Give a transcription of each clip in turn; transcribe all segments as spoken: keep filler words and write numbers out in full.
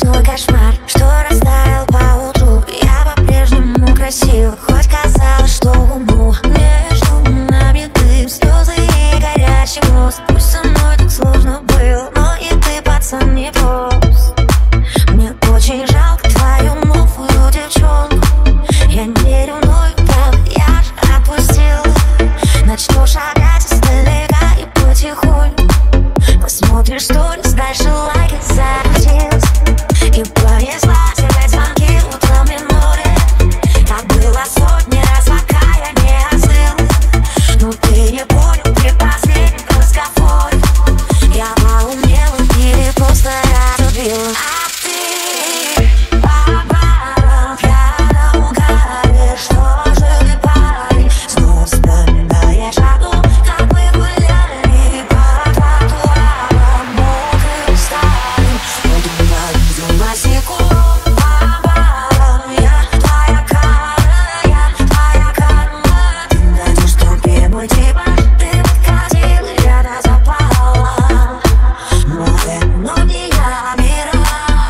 ночной кошмар, что растаял поутру. Я по-прежнему красива, хоть казалось, что умру. Между нами дым, слезы и горячий мост. Пусть со мной так сложно было, но и ты, пацан, не прост. Мне очень жалко твою новую девчонку. Я не ревную, правда, я же отпустила. Начну шагать издалека и потихоньку. Посмотришь сторис, дальше лайки закрутилась. И понеслась опять звонки утром и море. Так было сотни раз, пока я не остыла. Но ты не понял при последнем разговоре. Я поумнела или просто разубила. А ты поборол, я на угаре. Что же ты, парень, снова вспоминаешь о том, как мы гуляли по тротуарам мокрым старым. Утром видел босиком. Поборол, я твоя карма, я твоя карма. Ты найдешь в толпе мой типаж. Ты подкатил, и я разопала. Но это вновь не я, мираж.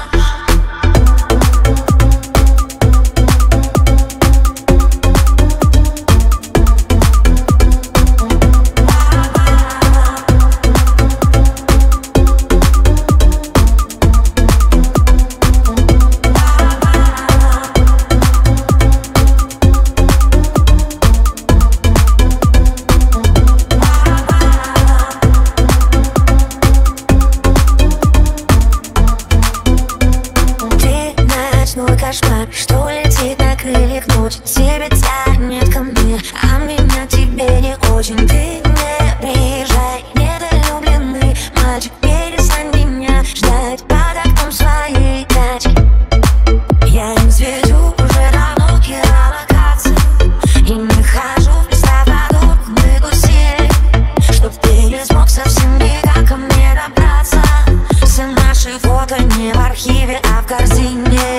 Ты ночной кошмар, что летит на крыльях ночи. Тебя тянет ко мне, а меня к тебе не очень. Ты не приезжай, недолюбленный мальчик. Перестань меня ждать под окном своей тачки. Я не светю уже давно геолокацию и не хожу в места подобные гусей. Чтоб ты не смог совсем никак ко мне добраться. Все наши фото не в архиве, а в корзине.